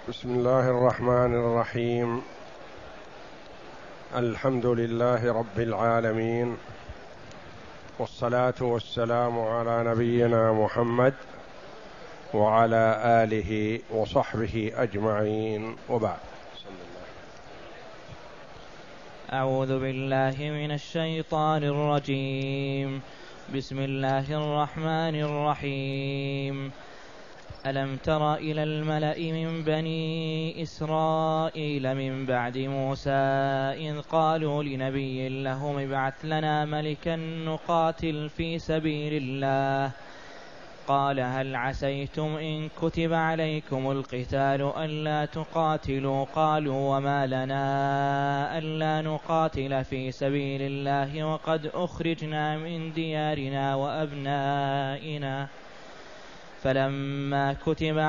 بسم الله الرحمن الرحيم. الحمد لله رب العالمين، والصلاة والسلام على نبينا محمد وعلى آله وصحبه أجمعين، وبعد. أعوذ بالله من الشيطان الرجيم. بسم الله الرحمن الرحيم. ألم تر إلى الملأ من بني إسرائيل من بعد موسى إذ قالوا لنبي لهم ابعث لنا ملكا نقاتل في سبيل الله قال هل عسيتم إن كتب عليكم القتال ألا تقاتلوا قالوا وما لنا ألا نقاتل في سبيل الله وقد أخرجنا من ديارنا وأبنائنا فلما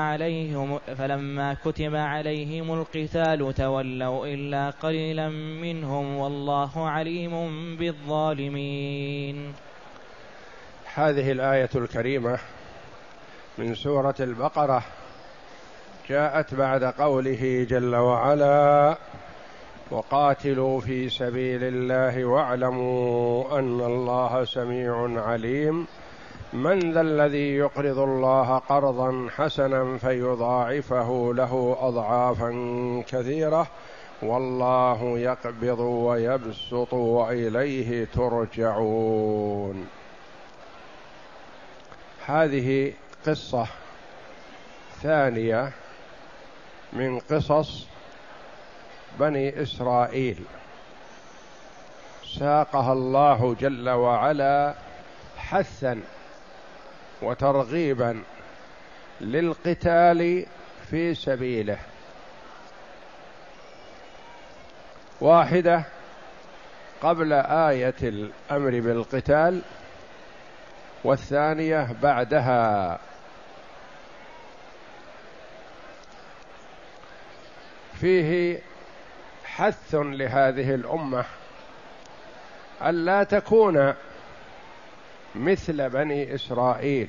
كتب عليهم القتال تولوا إلا قليلا منهم والله عليم بالظالمين. هذه الآية الكريمة من سورة البقرة جاءت بعد قوله جل وعلا وقاتلوا في سبيل الله واعلموا أن الله سميع عليم من ذا الذي يقرض الله قرضا حسنا فيضاعفه له أضعافا كثيرة والله يقبض ويبسط وإليه ترجعون. هذه قصة ثانية من قصص بني إسرائيل ساقها الله جل وعلا حثا وترغيبا للقتال في سبيله. واحدة قبل آية الأمر بالقتال، والثانية بعدها. فيه حث لهذه الأمة ألا تكون مثل بني إسرائيل،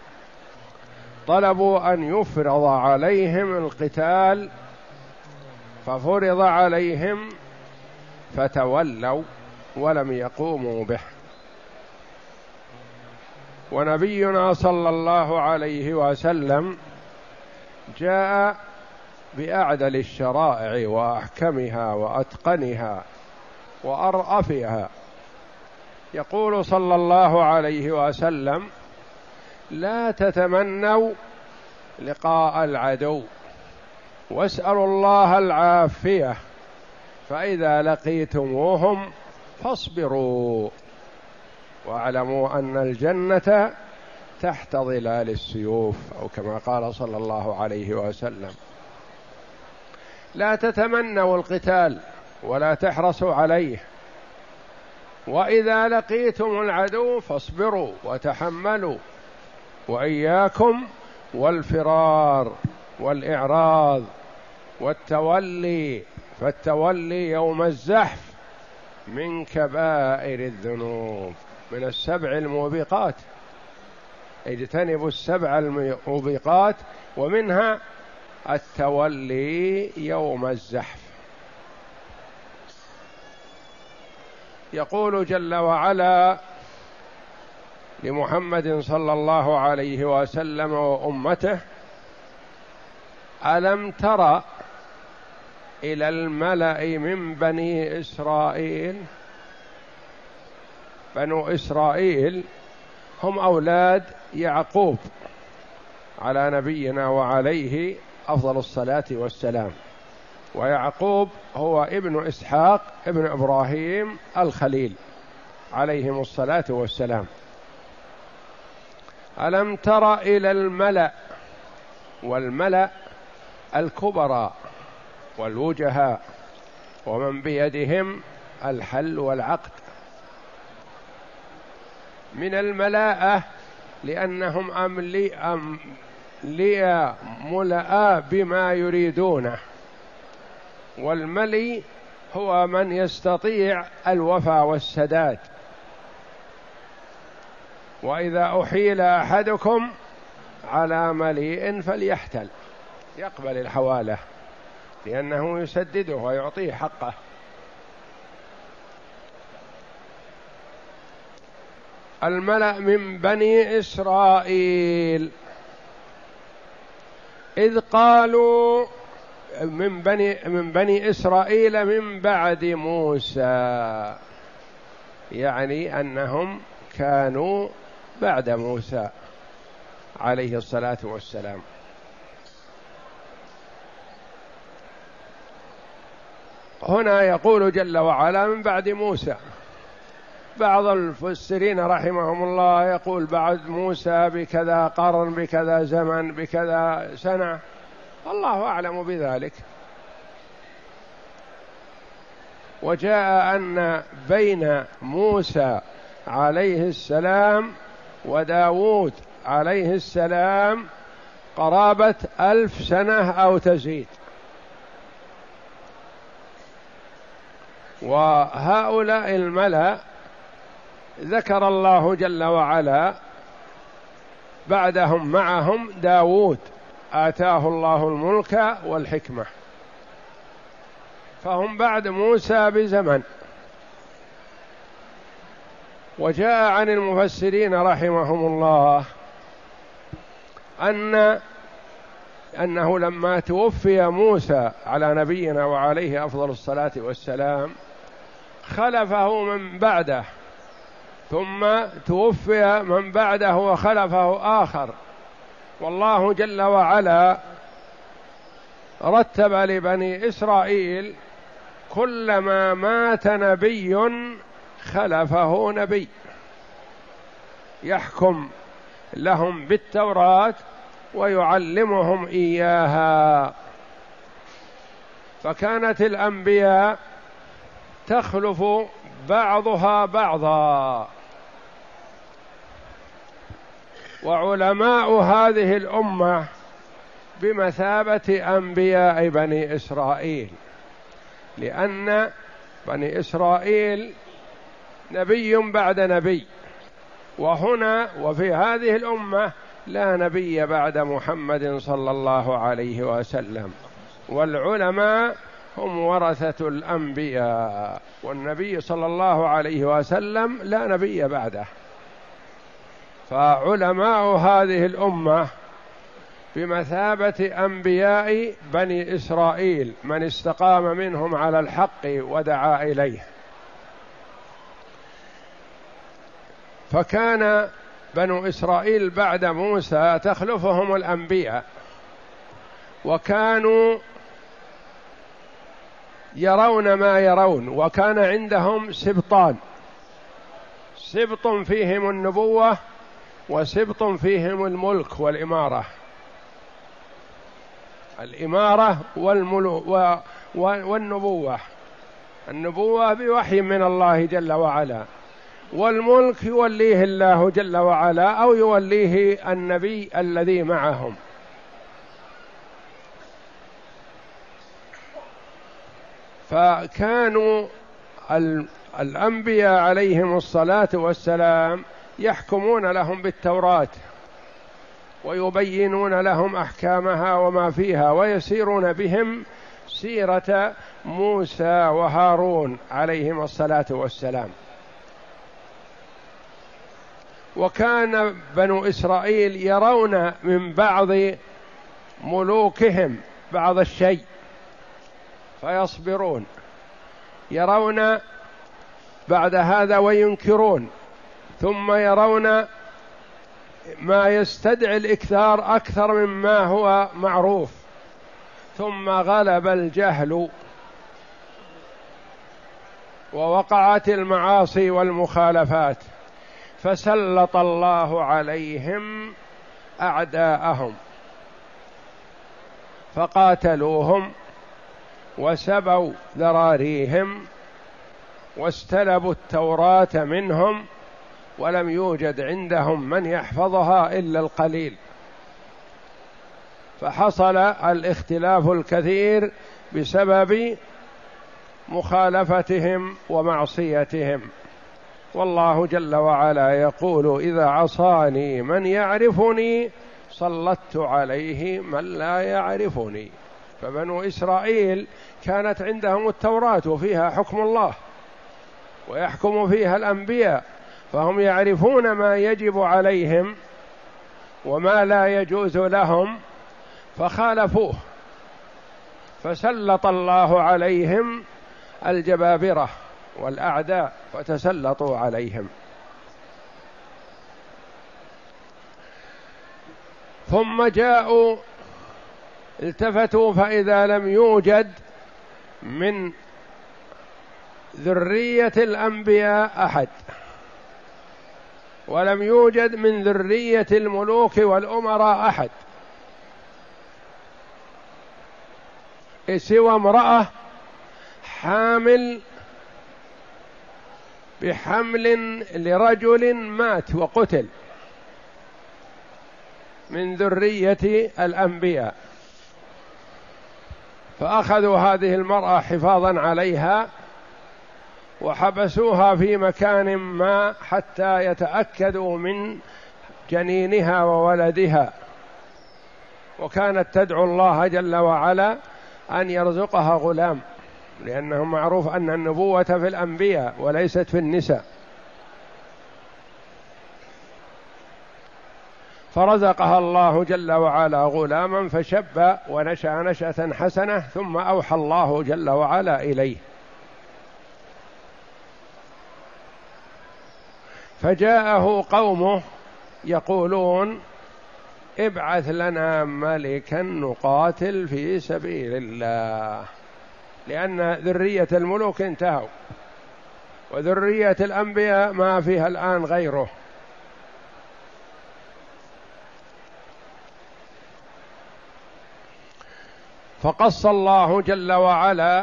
طلبوا أن يفرض عليهم القتال ففرض عليهم فتولوا ولم يقوموا به. ونبينا صلى الله عليه وسلم جاء بأعدل الشرائع وأحكمها وأتقنها وأرأفها. يقول صلى الله عليه وسلم لا تتمنوا لقاء العدو واسألوا الله العافية فإذا لقيتموهم فاصبروا واعلموا أن الجنة تحت ظلال السيوف، أو كما قال صلى الله عليه وسلم. لا تتمنوا القتال ولا تحرصوا عليه، وإذا لقيتم العدو فاصبروا وتحملوا، وإياكم والفرار والإعراض والتولي، فالتولي يوم الزحف من كبائر الذنوب، من السبع الموبقات. اجتنبوا السبع الموبقات ومنها التولي يوم الزحف. يقول جل وعلا لمحمد صلى الله عليه وسلم وأمته ألم تر إلى الملأ من بني إسرائيل. بنو إسرائيل هم أولاد يعقوب على نبينا وعليه أفضل الصلاة والسلام، ويعقوب هو ابن إسحاق ابن إبراهيم الخليل عليهم الصلاة والسلام. ألم تر إلى الملأ، والملأ الكبراء والوجهاء ومن بيدهم الحل والعقد. من الملاءة لأنهم ملأ بما يريدونه، والملي هو من يستطيع الوفاء والسداد. وإذا أحيل أحدكم على مليء فليحتل، يقبل الحوالة لأنه يسدده ويعطيه حقه. الملأ من بني إسرائيل إذ قالوا من بني إسرائيل من بعد موسى، يعني أنهم كانوا بعد موسى عليه الصلاة والسلام. هنا يقول جل وعلا من بعد موسى. بعض المفسرين رحمهم الله يقول بعد موسى بكذا قرن، بكذا زمن، بكذا سنة، الله أعلم بذلك. وجاء أن بين موسى عليه السلام وداود عليه السلام قرابة 1000 سنة أو تزيد. وهؤلاء الملأ ذكر الله جل وعلا بعدهم معهم داود آتاه الله الملك والحكمة، فهم بعد موسى بزمن. وجاء عن المفسرين رحمهم الله أنه لما توفي موسى على نبينا وعليه أفضل الصلاة والسلام خلفه من بعده، ثم توفي من بعده وخلفه آخر، والله جل وعلا رتب لبني إسرائيل كلما مات نبي خلفه نبي يحكم لهم بالتوراة ويعلمهم إياها. فكانت الأنبياء تخلف بعضها بعضا، وعلماء هذه الأمة بمثابة أنبياء بني إسرائيل، لأن بني إسرائيل نبي بعد نبي، وهنا وفي هذه الأمة لا نبي بعد محمد صلى الله عليه وسلم، والعلماء هم ورثة الأنبياء، والنبي صلى الله عليه وسلم لا نبي بعده. فعلماء هذه الأمة بمثابة أنبياء بني إسرائيل، من استقام منهم على الحق ودعا إليه. فكان بنو إسرائيل بعد موسى تخلفهم الأنبياء، وكانوا يرون ما يرون، وكان عندهم سبطان، سبط فيهم النبوة وسبط فيهم الملك والإمارة، الإمارة والنبوة، النبوة بوحي من الله جل وعلا، والملك يوليه الله جل وعلا أو يوليه النبي الذي معهم. فكانوا الأنبياء عليهم الصلاة والسلام يحكمون لهم بالتوراة ويبينون لهم أحكامها وما فيها، ويسيرون بهم سيرة موسى وهارون عليهم الصلاة والسلام. وكان بنو إسرائيل يرون من بعض ملوكهم بعض الشيء فيصبرون، يرون بعد هذا وينكرون، ثم يرون ما يستدعي الإكثار أكثر مما هو معروف، ثم غلب الجهل ووقعت المعاصي والمخالفات، فسلط الله عليهم أعداءهم فقاتلوهم وسبوا ذراريهم واستلبوا التوراة منهم، ولم يوجد عندهم من يحفظها إلا القليل. فحصل الاختلاف الكثير بسبب مخالفتهم ومعصيتهم. والله جل وعلا يقول: إذا عصاني من يعرفني سلطت عليه من لا يعرفني. فبنو إسرائيل كانت عندهم التوراة وفيها حكم الله ويحكم فيها الأنبياء، فهم يعرفون ما يجب عليهم وما لا يجوز لهم فخالفوه، فسلط الله عليهم الجبابرة والأعداء فتسلطوا عليهم. ثم جاءوا التفتوا فإذا لم يوجد من ذرية الأنبياء أحد، ولم يوجد من ذرية الملوك والأمراء أحد سوى امرأة حامل بحمل لرجل مات وقتل من ذرية الأنبياء، فأخذوا هذه المرأة حفاظا عليها وحبسوها في مكان ما حتى يتأكدوا من جنينها وولدها، وكانت تدعو الله جل وعلا أن يرزقها غلام، لأنه معروف أن النبوة في الأنبياء وليست في النساء، فرزقها الله جل وعلا غلاما فشب ونشأ نشأة حسنة، ثم أوحى الله جل وعلا إليه، فجاءه قومه يقولون ابعث لنا ملكا نقاتل في سبيل الله، لأن ذرية الملوك انتهوا وذرية الأنبياء ما فيها الآن غيره. فقص الله جل وعلا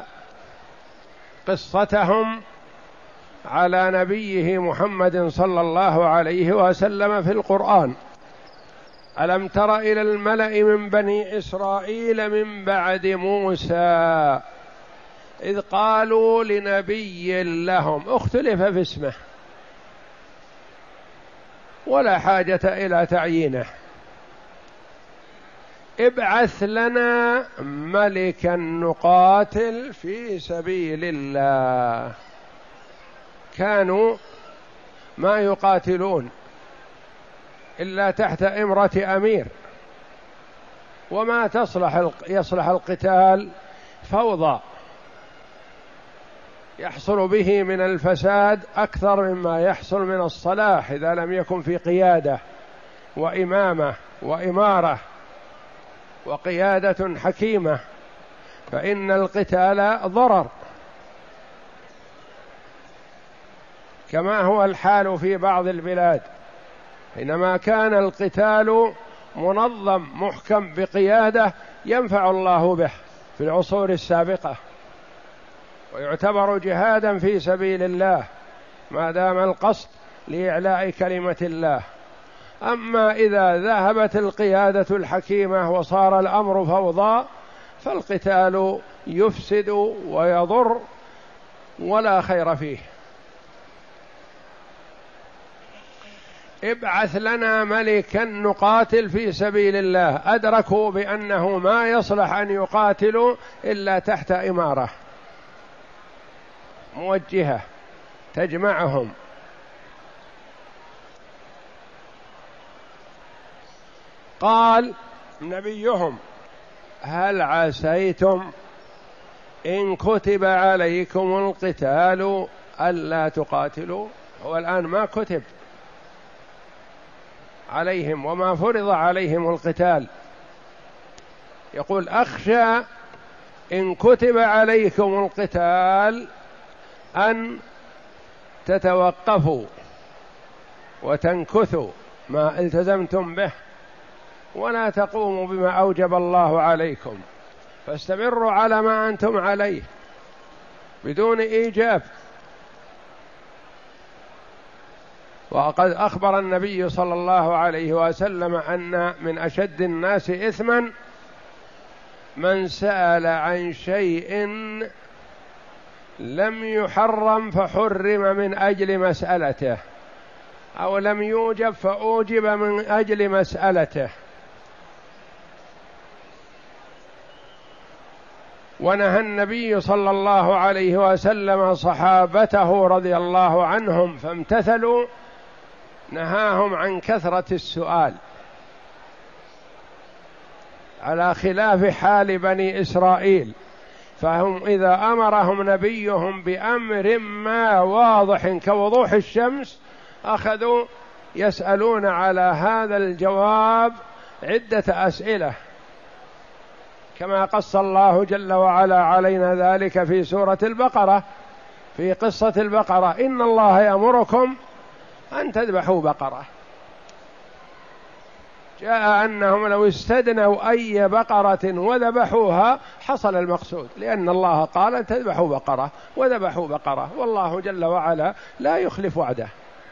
قصتهم على نبيه محمد صلى الله عليه وسلم في القرآن. ألم تر إلى الملأ من بني إسرائيل من بعد موسى إذ قالوا لنبي لهم، اختلف في اسمه ولا حاجة إلى تعيينه، ابعث لنا ملكا نقاتل في سبيل الله. كانوا ما يقاتلون إلا تحت إمرة أمير، وما يصلح القتال فوضى يحصل به من الفساد أكثر مما يحصل من الصلاح إذا لم يكن في قيادة وإمامة وإمارة وقيادة حكيمة، فإن القتال ضرر، كما هو الحال في بعض البلاد. حينما كان القتال منظم محكم بقيادة ينفع الله به في العصور السابقة، ويعتبر جهادا في سبيل الله ما دام القصد لإعلاء كلمة الله. أما إذا ذهبت القيادة الحكيمة وصار الأمر فوضى فالقتال يفسد ويضر ولا خير فيه. ابعث لنا ملكا نقاتل في سبيل الله، أدركوا بأنه ما يصلح أن يقاتلوا إلا تحت إمارة موجهة تجمعهم. قال نبيهم هل عسيتم إن كتب عليكم القتال ألا تقاتلوا؟ هو الآن ما كتب عليهم وما فرض عليهم القتال، يقول أخشى إن كتب عليكم القتال أن تتوقفوا وتنكثوا ما التزمتم به ولا تقوموا بما أوجب الله عليكم، فاستمروا على ما أنتم عليه بدون إيجاب. وقد أخبر النبي صلى الله عليه وسلم أن من أشد الناس إثما من سأل عن شيء لم يحرم فحرم من أجل مسألته، أو لم يوجب فأوجب من أجل مسألته. ونهى النبي صلى الله عليه وسلم صحابته رضي الله عنهم فامتثلوا، نهاهم عن كثرة السؤال، على خلاف حال بني إسرائيل، فهم إذا أمرهم نبيهم بأمر ما واضح كوضوح الشمس أخذوا يسألون على هذا الجواب عدة أسئلة، كما قص الله جل وعلا علينا ذلك في سورة البقرة، في قصة البقرة: إن الله يأمركم أن تذبحوا بقرة. جاء أنهم لو استدنوا أي بقرة وذبحوها حصل المقصود، لأن الله قال أن تذبحوا بقرة وذبحوا بقرة، والله جل وعلا لا يخلف وعده.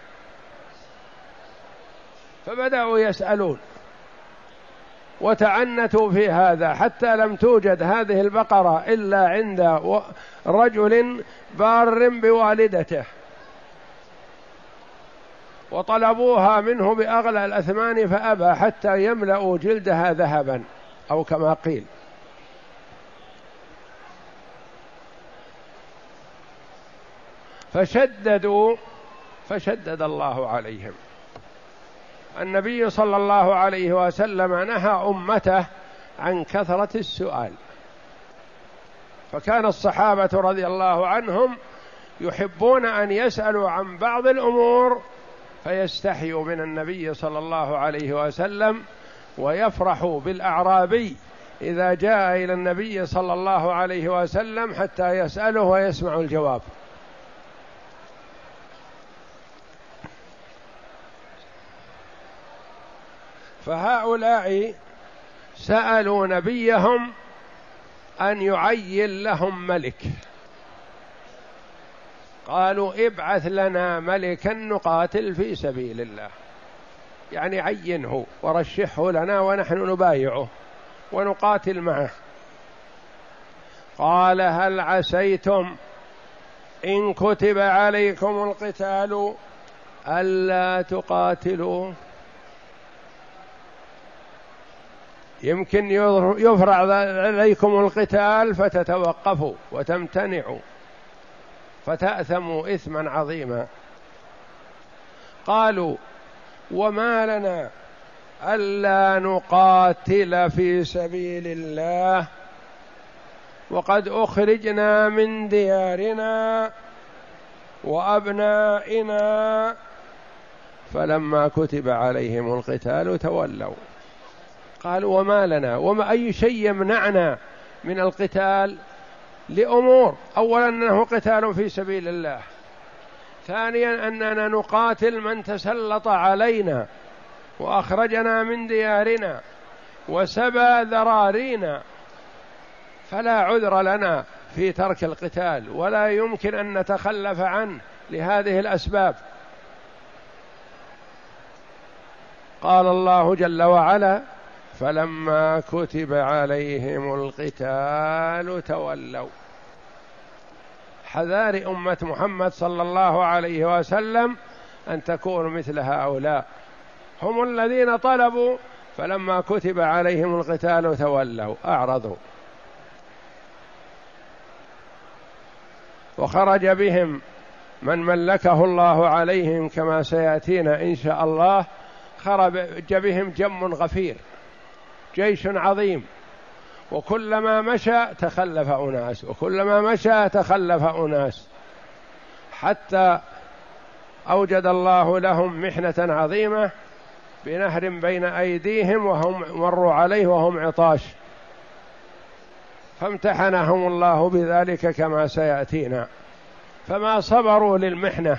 فبدأوا يسألون وتعنتوا في هذا، حتى لم توجد هذه البقرة إلا عند رجل بار بوالدته، وطلبوها منه بأغلى الأثمان فأبى حتى يملأوا جلدها ذهبا أو كما قيل. فشدد الله عليهم. النبي صلى الله عليه وسلم نهى أمته عن كثرة السؤال، فكان الصحابة رضي الله عنهم يحبون أن يسألوا عن بعض الأمور فيستحيوا من النبي صلى الله عليه وسلم، ويفرحوا بالأعرابي إذا جاء إلى النبي صلى الله عليه وسلم حتى يسأله ويسمع الجواب. فهؤلاء سألوا نبيهم أن يعين لهم ملك، قالوا: ابعث لنا ملكا نقاتل في سبيل الله، يعني عينه ورشحه لنا ونحن نبايعه ونقاتل معه. قال: هل عسيتم إن كتب عليكم القتال ألا تقاتلوا؟ يمكن يفرض عليكم القتال فتتوقفوا وتمتنعوا فتأثموا إثما عظيما. قالوا: وما لنا ألا نقاتل في سبيل الله وقد أخرجنا من ديارنا وأبنائنا. فلما كتب عليهم القتال تولوا. قالوا: وما لنا، وما أي شيء يمنعنا من القتال؟ لأمور: أولا أنه قتال في سبيل الله، ثانيا أننا نقاتل من تسلط علينا وأخرجنا من ديارنا وسبى ذرارينا، فلا عذر لنا في ترك القتال ولا يمكن أن نتخلف عنه لهذه الأسباب. قال الله جل وعلا: فلما كتب عليهم القتال تولوا. حذار أمة محمد صلى الله عليه وسلم أن تكونوا مثل هؤلاء، هم الذين طلبوا فلما كتب عليهم القتال تولوا، أعرضوا. وخرج بهم من ملكه الله عليهم كما سيأتينا إن شاء الله، خرج بهم جم غفير، جيش عظيم، وكلما مشى تخلف أناس وكلما مشى تخلف أناس، حتى أوجد الله لهم محنة عظيمة بنهر بين أيديهم وهم مروا عليه وهم عطاش، فامتحنهم الله بذلك كما سيأتينا، فما صبروا للمحنة.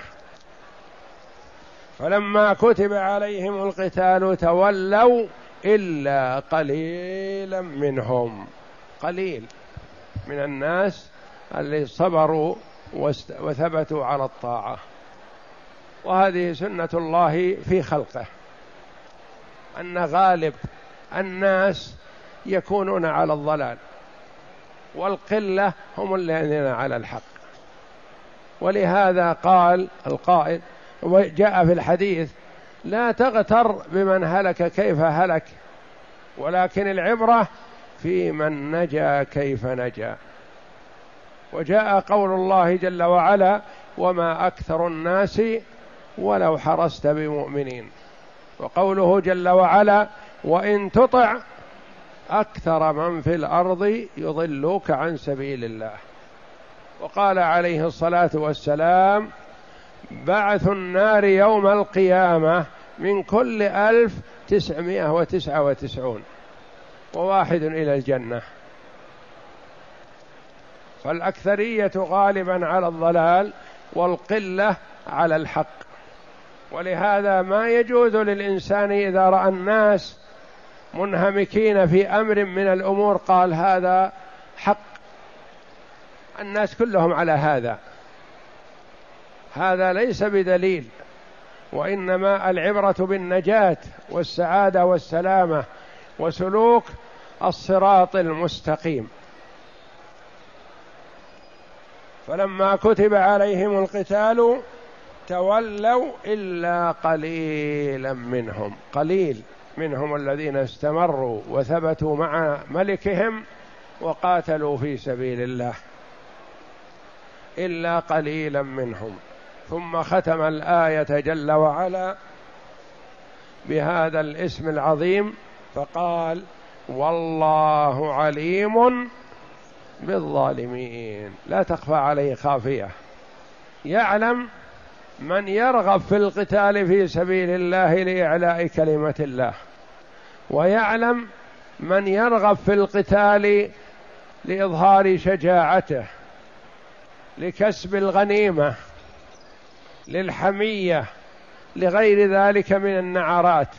فلما كتب عليهم القتال تولوا إلا قليلا منهم، قليل من الناس اللي صبروا وثبتوا على الطاعة. وهذه سنة الله في خلقه، أن غالب الناس يكونون على الضلال والقلة هم الذين على الحق. ولهذا قال القائل وجاء في الحديث: لا تغتر بمن هلك كيف هلك، ولكن العبرة في من نجا كيف نجا. وجاء قول الله جل وعلا: وما أكثر الناس ولو حرصت بمؤمنين. وقوله جل وعلا: وإن تطع أكثر من في الأرض يضلوك عن سبيل الله. وقال عليه الصلاة والسلام: بعث النار يوم القيامة من كل 1999 وواحد إلى الجنة. فالأكثرية غالبا على الضلال والقلة على الحق. ولهذا ما يجوز للإنسان إذا رأى الناس منهمكين في أمر من الأمور قال هذا حق، الناس كلهم على هذا، هذا ليس بدليل، وإنما العبرة بالنجاة والسعادة والسلامة وسلوك الصراط المستقيم. فلما كتب عليهم القتال تولوا إلا قليلا منهم، قليل منهم الذين استمروا وثبتوا مع ملكهم وقاتلوا في سبيل الله، إلا قليلا منهم. ثم ختم الآية جل وعلا بهذا الاسم العظيم فقال: والله عليم بالظالمين. لا تخفى عليه خافية، يعلم من يرغب في القتال في سبيل الله لإعلاء كلمة الله، ويعلم من يرغب في القتال لإظهار شجاعته، لكسب الغنيمة، للحمية، لغير ذلك من النعرات.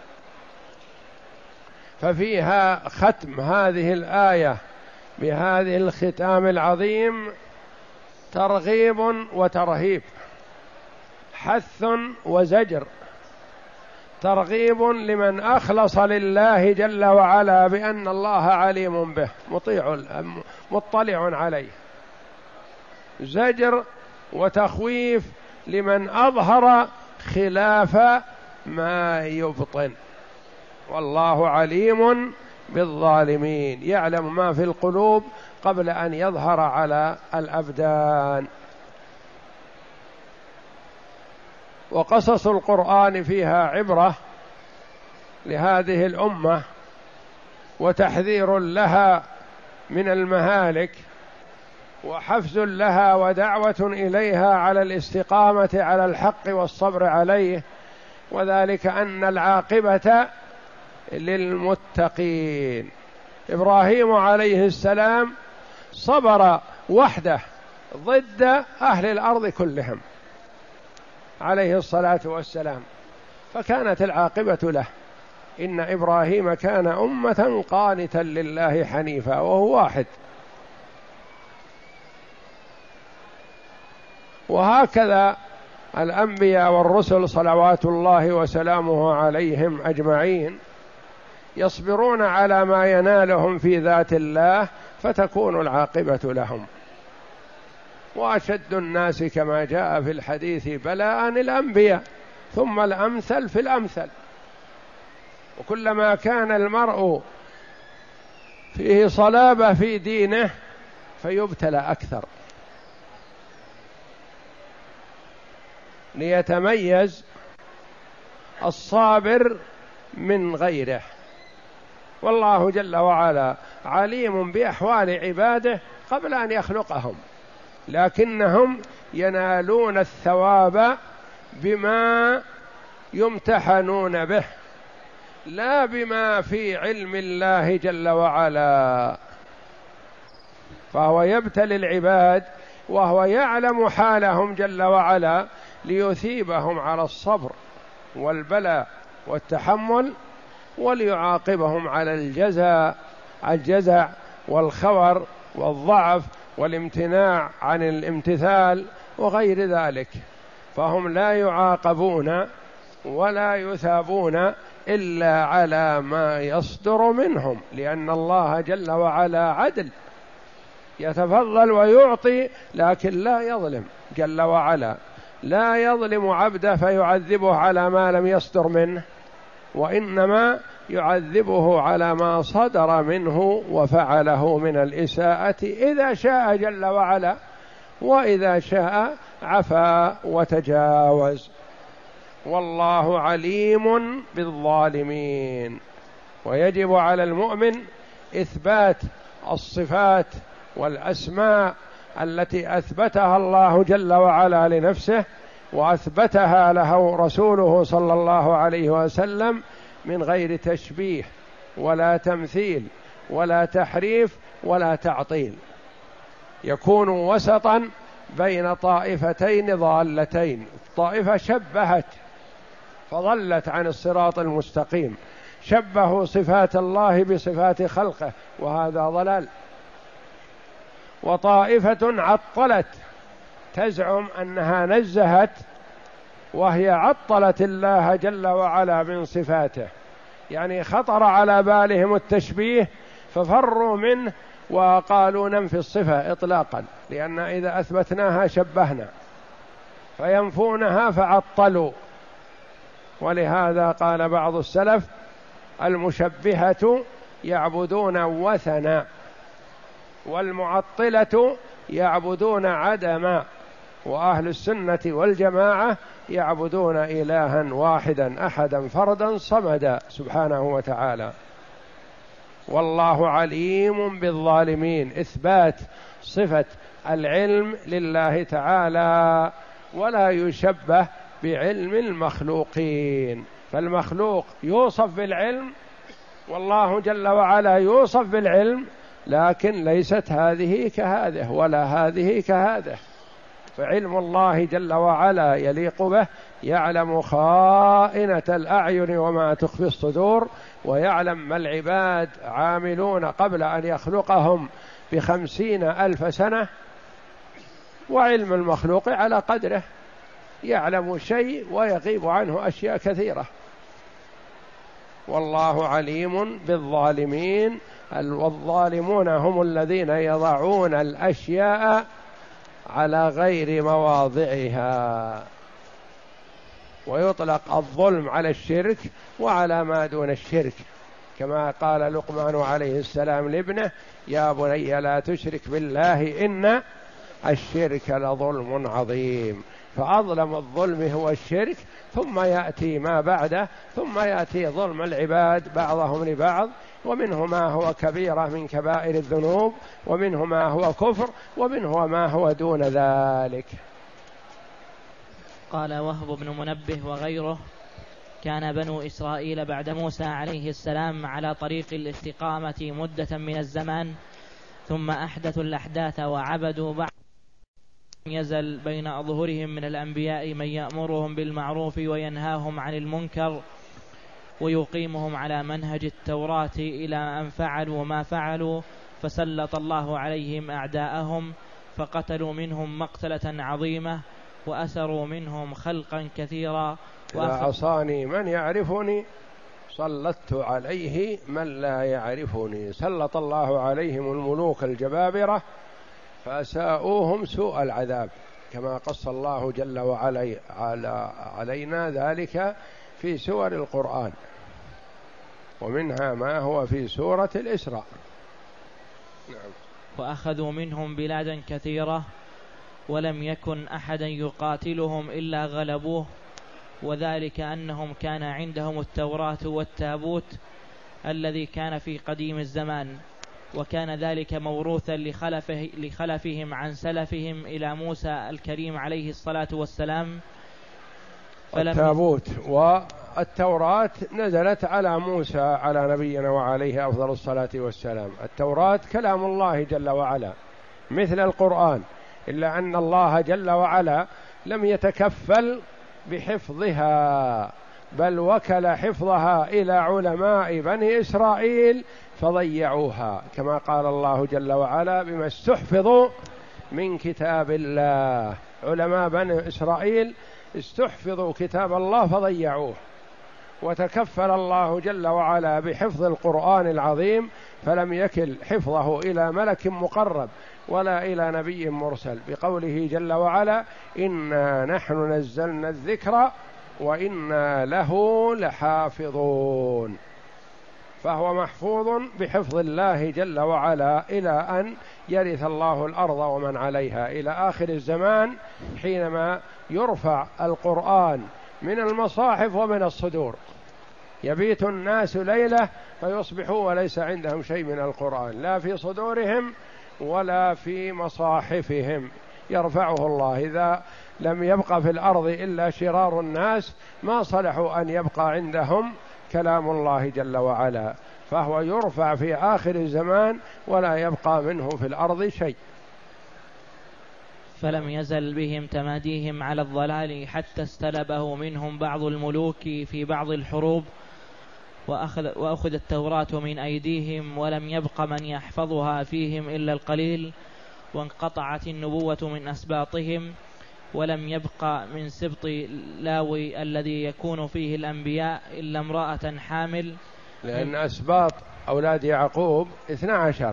ففيها ختم هذه الآية بهذه الختام العظيم ترغيب وترهيب، حث وزجر. ترغيب لمن أخلص لله جل وعلا بأن الله عليم به مطلع عليه، زجر وتخويف لمن أظهر خلاف ما يبطن. والله عليم بالظالمين، يعلم ما في القلوب قبل أن يظهر على الأبدان. وقصص القرآن فيها عبرة لهذه الأمة وتحذير لها من المهالك، وحفز لها ودعوة إليها على الاستقامة على الحق والصبر عليه، وذلك أن العاقبة للمتقين. إبراهيم عليه السلام صبر وحده ضد أهل الأرض كلهم عليه الصلاة والسلام، فكانت العاقبة له. إن إبراهيم كان أمة قانتا لله حنيفا، وهو واحد. وهكذا الأنبياء والرسل صلوات الله وسلامه عليهم أجمعين يصبرون على ما ينالهم في ذات الله فتكون العاقبة لهم. وأشد الناس كما جاء في الحديث بلاء الأنبياء، ثم الأمثل في الأمثل. وكلما كان المرء فيه صلابة في دينه فيبتلى أكثر ليتميز الصابر من غيره. والله جل وعلا عليم بأحوال عباده قبل أن يخلقهم، لكنهم ينالون الثواب بما يمتحنون به، لا بما في علم الله جل وعلا. فهو يبتلي العباد وهو يعلم حالهم جل وعلا ليثيبهم على الصبر والبلاء والتحمل، وليعاقبهم على الجزع والخور والضعف والامتناع عن الامتثال وغير ذلك. فهم لا يعاقبون ولا يثابون إلا على ما يصدر منهم، لأن الله جل وعلا عدل، يتفضل ويعطي لكن لا يظلم جل وعلا، لا يظلم عبده فيعذبه على ما لم يصدر منه، وإنما يعذبه على ما صدر منه وفعله من الإساءة إذا شاء جل وعلا، وإذا شاء عفا وتجاوز. والله عليم بالظالمين. ويجب على المؤمن إثبات الصفات والأسماء التي أثبتها الله جل وعلا لنفسه وأثبتها له رسوله صلى الله عليه وسلم من غير تشبيه ولا تمثيل ولا تحريف ولا تعطيل، يكون وسطا بين طائفتين ضالتين. طائفة شبهت فضلت عن الصراط المستقيم، شبهوا صفات الله بصفات خلقه وهذا ضلال، وطائفة عطلت تزعم أنها نزهت وهي عطلت الله جل وعلا من صفاته، يعني خطر على بالهم التشبيه ففروا منه وقالوا ننفي الصفة إطلاقا، لأن إذا أثبتناها شبهنا، فينفونها فعطلوا. ولهذا قال بعض السلف: المشبهة يعبدون وثنا، والمعطلة يعبدون عدما، وأهل السنة والجماعة يعبدون إلها واحدا أحدا فردا صمدا سبحانه وتعالى. والله عليم بالظالمين، إثبات صفة العلم لله تعالى ولا يشبه بعلم المخلوقين، فالمخلوق يوصف بالعلم والله جل وعلا يوصف بالعلم، لكن ليست هذه كهذه ولا هذه كهذه. فعلم الله جل وعلا يليق به، يعلم خائنة الأعين وما تخفي الصدور، ويعلم ما العباد عاملون قبل أن يخلقهم ب50,000 سنة، وعلم المخلوق على قدره، يعلم شيء ويغيب عنه أشياء كثيرة. والله عليم بالظالمين، والظالمون هم الذين يضعون الأشياء على غير مواضعها. ويطلق الظلم على الشرك وعلى ما دون الشرك، كما قال لقمان عليه السلام لابنه: يا بني لا تشرك بالله إن الشرك لظلم عظيم. فأظلم الظلم هو الشرك، ثم يأتي ما بعده، ثم يأتي ظلم العباد بعضهم لبعض، ومنه ما هو كبيرة من كبائر الذنوب، ومنه ما هو كفر، ومنه ما هو دون ذلك. قال وهب بن منبه وغيره: كان بنو إسرائيل بعد موسى عليه السلام على طريق الاستقامة مدة من الزمان، ثم أحدثوا الأحداث وعبدوا بعض. يزل بين أظهرهم من الأنبياء من يأمرهم بالمعروف وينهاهم عن المنكر ويقيمهم على منهج التوراة إلى أن فعلوا ما فعلوا، فسلط الله عليهم أعداءهم فقتلوا منهم مقتلة عظيمة وأسروا منهم خلقا كثيرا. إذا عصاني من يعرفني سلطت عليه من لا يعرفني. سلط الله عليهم الملوك الجبابرة فأساءوهم سوء العذاب، كما قص الله جل وعلا علينا ذلك في سور القرآن، ومنها ما هو في سورة الإسراء. نعم. وأخذوا منهم بلادا كثيرة ولم يكن أحدا يقاتلهم إلا غلبوه، وذلك أنهم كان عندهم التوراة والتابوت الذي كان في قديم الزمان، وكان ذلك موروثا لخلفهم عن سلفهم إلى موسى الكريم عليه الصلاة والسلام. التابوت والتوراة نزلت على موسى على نبينا وعليه أفضل الصلاة والسلام. التوراة كلام الله جل وعلا مثل القرآن، إلا أن الله جل وعلا لم يتكفل بحفظها، بل وكل حفظها إلى علماء بني إسرائيل فضيعوها، كما قال الله جل وعلا: بما استحفظوا من كتاب الله. علماء بني إسرائيل استحفظوا كتاب الله فضيعوه، وتكفل الله جل وعلا بحفظ القرآن العظيم، فلم يكل حفظه إلى ملك مقرب ولا إلى نبي مرسل، بقوله جل وعلا: إنا نحن نزلنا الذكر وإنا له لحافظون. فهو محفوظ بحفظ الله جل وعلا إلى أن يرث الله الأرض ومن عليها، إلى آخر الزمان حينما يرفع القرآن من المصاحف ومن الصدور، يبيت الناس ليلة فيصبحوا وليس عندهم شيء من القرآن، لا في صدورهم ولا في مصاحفهم، يرفعه الله. إذا لم يبقى في الأرض إلا شرار الناس ما صلحوا أن يبقى عندهم كلام الله جل وعلا، فهو يرفع في آخر الزمان ولا يبقى منه في الأرض شيء. فلم يزل بهم تماديهم على الضلال حتى استلبه منهم بعض الملوك في بعض الحروب، وأخذ التوراة من أيديهم ولم يبق من يحفظها فيهم إلا القليل، وانقطعت النبوة من أسباطهم، ولم يبق من سبط لاوي الذي يكون فيه الأنبياء إلا امرأة حامل، لأن أسباط أولاد يعقوب 12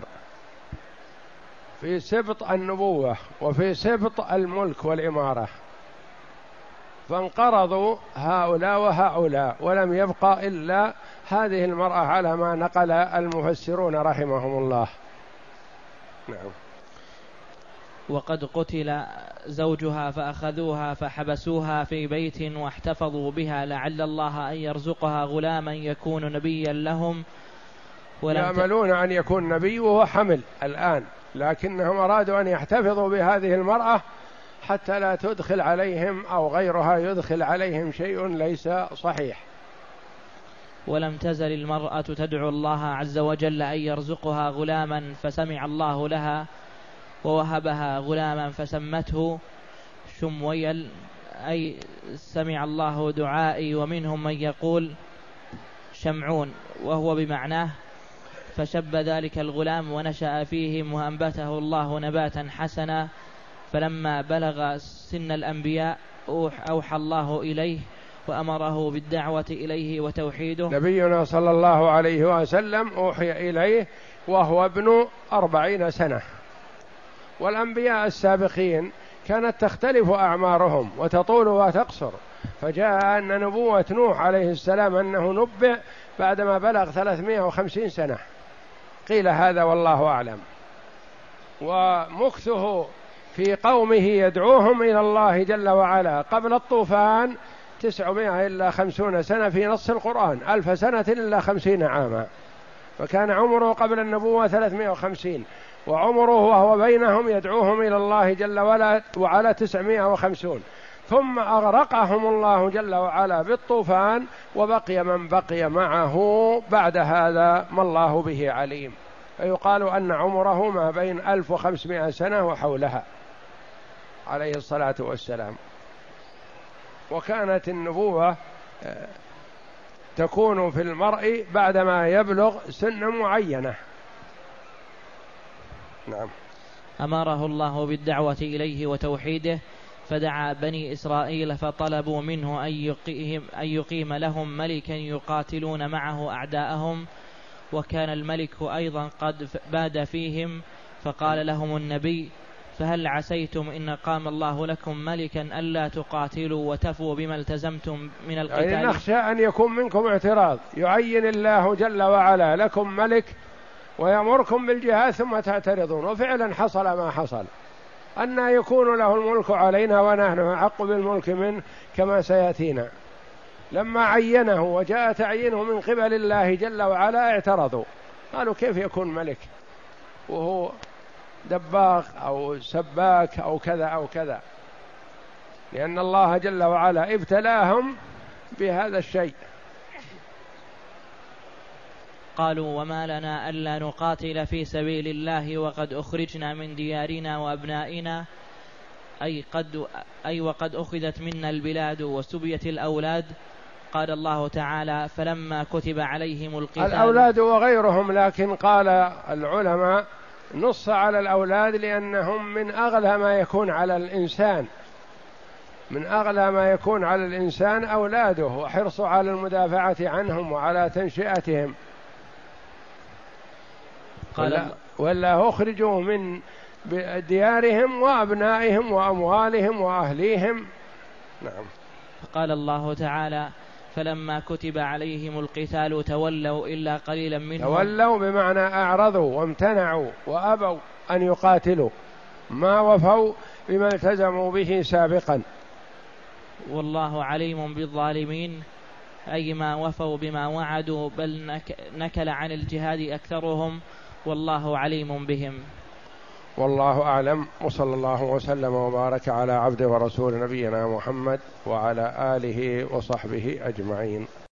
في سبط النبوة وفي سبط الملك والإمارة، فانقرضوا هؤلاء وهؤلاء ولم يبقى إلا هذه المرأة على ما نقل المفسرون رحمهم الله. نعم. وقد قتل زوجها فأخذوها فحبسوها في بيت واحتفظوا بها لعل الله أن يرزقها غلاما يكون نبيا لهم، يأملون أن يكون نبي وهو حمل الآن، لكنهم أرادوا أن يحتفظوا بهذه المرأة حتى لا تدخل عليهم أو غيرها يدخل عليهم شيء ليس صحيح. ولم تزل المرأة تدعو الله عز وجل أن يرزقها غلاما، فسمع الله لها ووهبها غلاما فسمته شمويل، أي سمع الله دعائي، ومنهم من يقول شمعون وهو بمعناه، فشب ذلك الغلام ونشأ فيهم وأنبته الله نباتا حسنا، فلما بلغ سن الأنبياء أوحى الله إليه وأمره بالدعوة إليه وتوحيده. نبينا صلى الله عليه وسلم أوحي إليه وهو ابن 40 سنة، والأنبياء السابقين كانت تختلف أعمارهم وتطول وتقصر، فجاء أن نبوة نوح عليه السلام أنه نبئ بعدما بلغ 350 سنة، قيل هذا والله أعلم. ومكثه في قومه يدعوهم إلى الله جل وعلا قبل الطوفان 900 إلا 50 سنة في نص القرآن، 1000 سنة إلا 50 عاما، فكان عمره قبل النبوة 350، وعمره وهو بينهم يدعوهم إلى الله جل وعلا 950، ثم أغرقهم الله جل وعلا بالطوفان، وبقي من بقي معه بعد هذا ما الله به عليم، فيقال أن عمره ما بين 1500 سنة وحولها عليه الصلاة والسلام. وكانت النبوة تكون في المرء بعدما يبلغ سن معينة. نعم. أمره الله بالدعوة إليه وتوحيده، فدعا بني إسرائيل فطلبوا منه أن يقيم لهم ملكا يقاتلون معه أعداءهم، وكان الملك أيضا قد باد فيهم، فقال لهم النبي: فهل عسيتم إن قام الله لكم ملكا ألا تقاتلوا وتفوا بما التزمتم من القتال؟ يعني نخشى أن يكون منكم اعتراض، يعين الله جل وعلا لكم ملك ويأمركم بالجهاد ثم تعترضون، وفعلا حصل ما حصل، أن يكون له الملك علينا ونحن أحق بالملك منه كما سيأتينا. لما عينه وجاء تعيينه من قبل الله جل وعلا اعترضوا، قالوا كيف يكون ملك وهو دباغ أو سباك أو كذا أو كذا، لأن الله جل وعلا ابتلاهم بهذا الشيء. قالوا: وما لنا ألا نقاتل في سبيل الله وقد أخرجنا من ديارنا وأبنائنا، وقد أخذت منا البلاد وسبيت الأولاد. قال الله تعالى: فلما كتب عليهم القتال. الأولاد وغيرهم، لكن قال العلماء نص على الأولاد لأنهم من أغلى ما يكون على الإنسان، من أغلى ما يكون على الإنسان أولاده، وحرصوا على المدافعة عنهم وعلى تنشئتهم. ولا أخرجوا من ديارهم وأبنائهم وأموالهم وأهليهم. نعم. فقال الله تعالى: فلما كتب عليهم القتال تولوا إلا قليلا منهم. تولوا بمعنى أعرضوا وامتنعوا وأبوا أن يقاتلوا، ما وفوا بما التزموا به سابقا. والله عليم بالظالمين، أي ما وفوا بما وعدوا، بل نكل عن الجهاد أكثرهم، والله عليم بهم. والله أعلم، وصلى الله وسلم وبارك على عبده ورسول نبينا محمد وعلى آله وصحبه أجمعين.